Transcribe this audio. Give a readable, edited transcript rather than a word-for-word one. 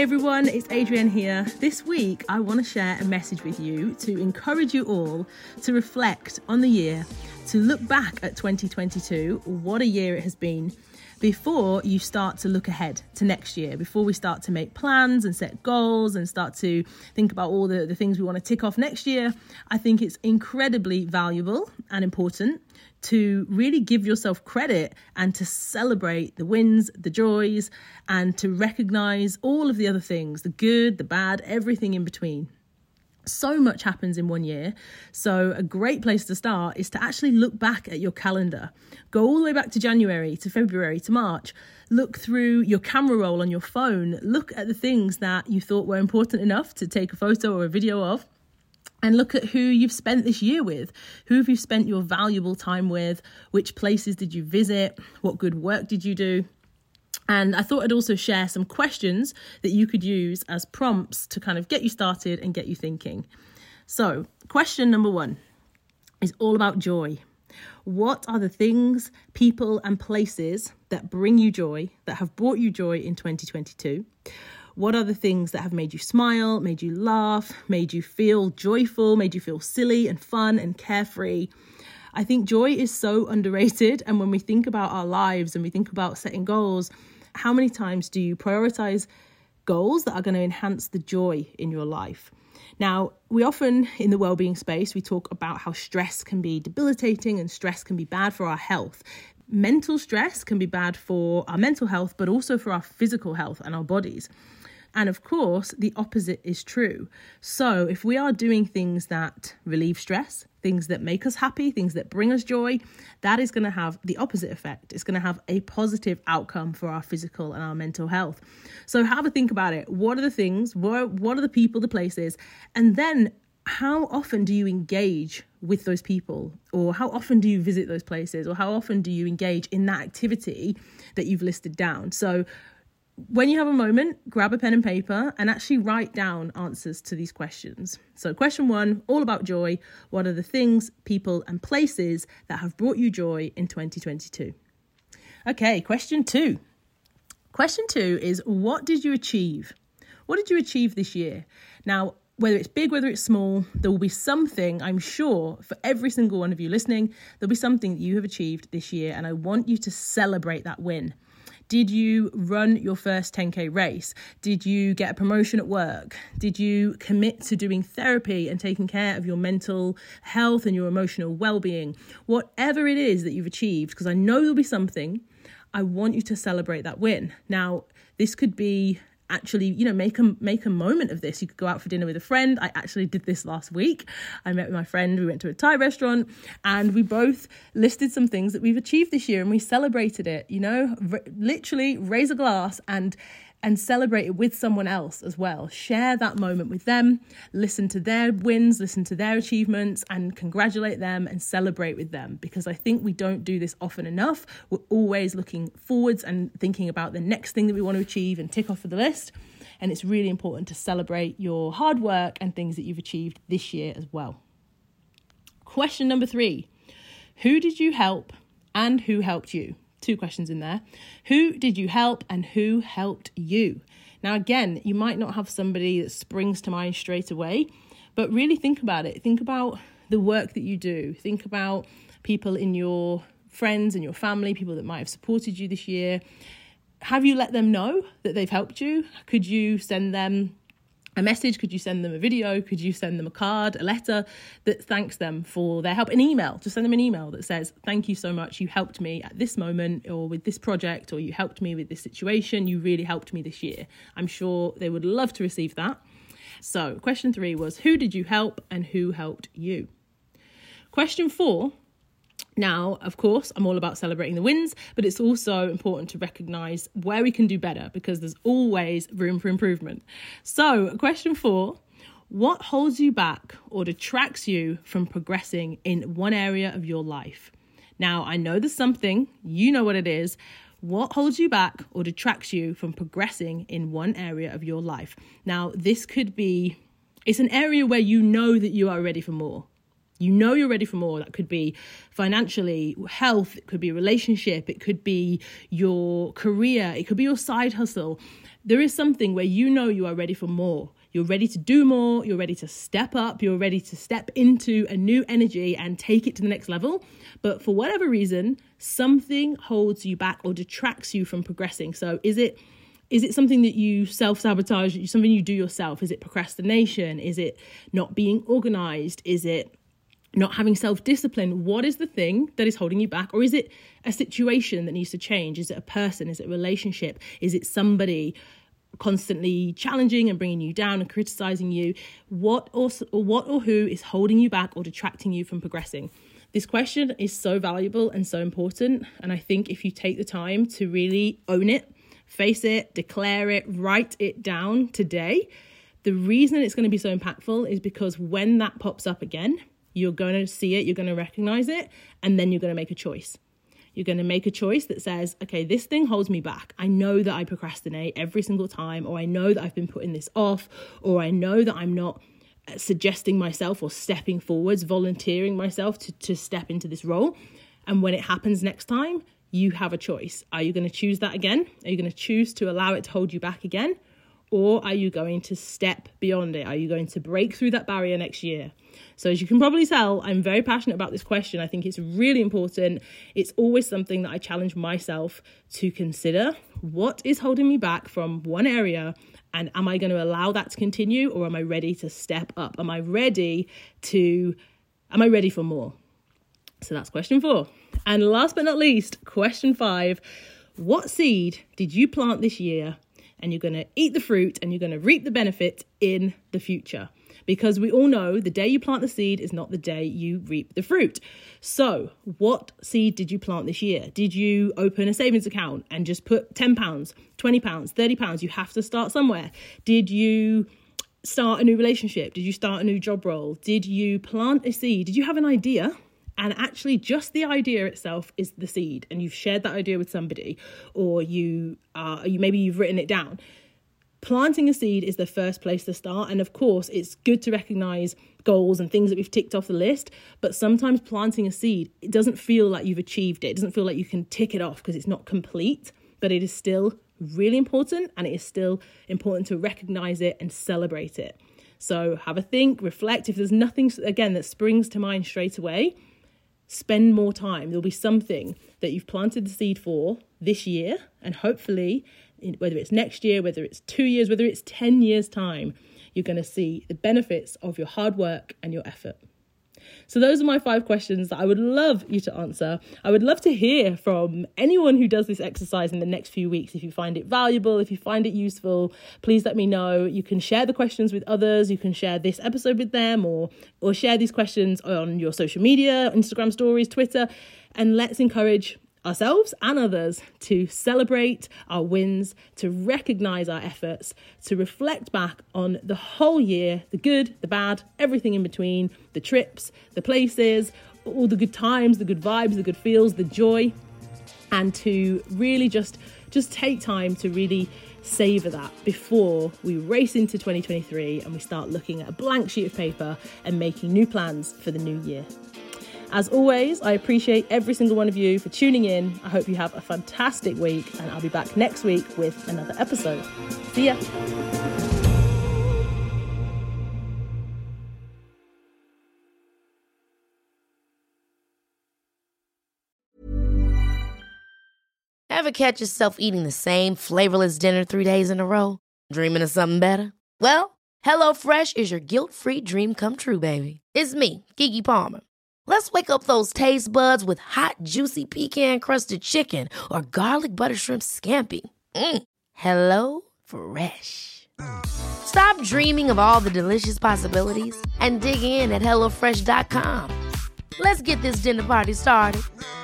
Hey everyone, it's Adrienne here. This week, I want to share a message with you to encourage you all to reflect on the year, to look back at 2022, what a year it has been, before you start to look ahead to next year, before we start to make plans and set goals and start to think about all the things we want to tick off next year. I think it's incredibly valuable and important to really give yourself credit and to celebrate the wins, the joys, and to recognize all of the other things, the good, the bad, everything in between. So much happens in one year. So a great place to start is to actually look back at your calendar. Go all the way back to January, to February, to March. Look through your camera roll on your phone. Look at the things that you thought were important enough to take a photo or a video of. And look at who you've spent this year with. Who have you spent your valuable time with? Which places did you visit? What good work did you do? And I thought I'd also share some questions that you could use as prompts to kind of get you started and get you thinking. So, question number 1 is all about joy. What are the things, people and places that bring you joy, that have brought you joy in 2022? What are the things that have made you smile, made you laugh, made you feel joyful, made you feel silly and fun and carefree? I think joy is so underrated. And when we think about our lives and we think about setting goals, how many times do you prioritize goals that are going to enhance the joy in your life? Now, we often, in the wellbeing space, we talk about how stress can be debilitating and stress can be bad for our health. Mental stress can be bad for our mental health, but also for our physical health and our bodies. And of course, the opposite is true. So if we are doing things that relieve stress, things that make us happy, things that bring us joy, that is going to have the opposite effect. It's going to have a positive outcome for our physical and our mental health. So have a think about it. What are the things? What are the people, the places? And then how often do you engage with those people? Or how often do you visit those places? Or how often do you engage in that activity that you've listed down? So when you have a moment, grab a pen and paper and actually write down answers to these questions. So question 1, all about joy. What are the things, people and places that have brought you joy in 2022? Okay, question 2. Question 2 is, what did you achieve? What did you achieve this year? Now, whether it's big, whether it's small, there will be something, I'm sure, for every single one of you listening, there'll be something that you have achieved this year, and I want you to celebrate that win. Did you run your first 10K race? Did you get a promotion at work? Did you commit to doing therapy and taking care of your mental health and your emotional well-being? Whatever it is that you've achieved, because I know there'll be something, I want you to celebrate that win. Now, this could be actually, make a moment of this. You could go out for dinner with a friend. I actually did this last week. I met with my friend. We went to a Thai restaurant and we both listed some things that we've achieved this year and we celebrated it, literally raise a glass and celebrate it with someone else as well. Share that moment with them, listen to their wins, listen to their achievements and congratulate them and celebrate with them, because I think we don't do this often enough. We're always looking forwards and thinking about the next thing that we want to achieve and tick off of the list. And it's really important to celebrate your hard work and things that you've achieved this year as well. Question number 3, who did you help and who helped you? 2 questions in there. Who did you help and who helped you? Now, again, you might not have somebody that springs to mind straight away, but really think about it. Think about the work that you do. Think about people in your friends and your family, people that might have supported you this year. Have you let them know that they've helped you? Could you send them a message? Could you send them a video? Could you send them a card, a letter that thanks them for their help? An email, just send them an email that says, thank you so much. You helped me at this moment or with this project, or you helped me with this situation. You really helped me this year. I'm sure they would love to receive that. So question 3 was, who did you help and who helped you? Question 4. Now, of course, I'm all about celebrating the wins, but it's also important to recognise where we can do better, because there's always room for improvement. So, question 4, what holds you back or detracts you from progressing in one area of your life? Now, I know there's something, you know what it is. What holds you back or detracts you from progressing in one area of your life? Now, this could be, it's an area where you know that you are ready for more. You know you're ready for more. That could be financially, health, it could be a relationship, it could be your career, it could be your side hustle. there is something where you know you are ready for more. You're ready to do more, you're ready to step up, you're ready to step into a new energy and take it to the next level. But for whatever reason, something holds you back or detracts you from progressing. So is it something that you self-sabotage, something you do yourself? Is it procrastination? Is it not being organized? Is it not having self-discipline? What is the thing that is holding you back? Or is it a situation that needs to change? Is it a person? Is it a relationship? Is it somebody constantly challenging and bringing you down and criticizing you? What or who is holding you back or detracting you from progressing? This question is so valuable and so important. And I think if you take the time to really own it, face it, declare it, write it down today, the reason it's going to be so impactful is because when that pops up again, you're going to see it, you're going to recognize it, and then you're going to make a choice. You're going to make a choice that says, okay, this thing holds me back. I know that I procrastinate every single time, or I know that I've been putting this off, or I know that I'm not suggesting myself or stepping forwards, volunteering myself to step into this role. And when it happens next time, you have a choice. Are you going to choose that again? Are you going to choose to allow it to hold you back again? Or are you going to step beyond it? Are you going to break through that barrier next year? So as you can probably tell, I'm very passionate about this question. I think it's really important. It's always something that I challenge myself to consider. What is holding me back from one area? And am I going to allow that to continue? Or am I ready to step up? Am I ready for more? So that's question 4. And last but not least, question 5, what seed did you plant this year? And you're going to eat the fruit and you're going to reap the benefit in the future. Because we all know the day you plant the seed is not the day you reap the fruit. So what seed did you plant this year? Did you open a savings account and just put £10, £20, £30? You have to start somewhere. Did you start a new relationship? Did you start a new job role? Did you plant a seed? Did you have an idea? And actually just the idea itself is the seed, and you've shared that idea with somebody, or maybe you've written it down. Planting a seed is the first place to start. And of course, it's good to recognize goals and things that we've ticked off the list. But sometimes planting a seed, it doesn't feel like you've achieved it. It doesn't feel like you can tick it off because it's not complete, but it is still really important. And it is still important to recognize it and celebrate it. So have a think, reflect. If there's nothing, again, that springs to mind straight away, spend more time. There'll be something that you've planted the seed for this year, and hopefully, whether it's next year, whether it's 2 years, whether it's 10 years' time, you're going to see the benefits of your hard work and your effort. So those are my 5 questions that I would love you to answer. I would love to hear from anyone who does this exercise in the next few weeks. If you find it valuable, if you find it useful, please let me know. You can share the questions with others. You can share this episode with them, or share these questions on your social media, Instagram stories, Twitter, and let's encourage ourselves and others to celebrate our wins, to recognize our efforts, to reflect back on the whole year, the good, the bad, everything in between, the trips, the places, all the good times, the good vibes, the good feels, the joy, and to really just take time to really savor that before we race into 2023 and we start looking at a blank sheet of paper and making new plans for the new year. As always, I appreciate every single one of you for tuning in. I hope you have a fantastic week, and I'll be back next week with another episode. See ya. Ever catch yourself eating the same flavorless dinner 3 days in a row? Dreaming of something better? Well, HelloFresh is your guilt-free dream come true, baby. It's me, Keke Palmer. Let's wake up those taste buds with hot, juicy pecan-crusted chicken or garlic butter shrimp scampi. Hello Fresh. Stop dreaming of all the delicious possibilities and dig in at HelloFresh.com. Let's get this dinner party started.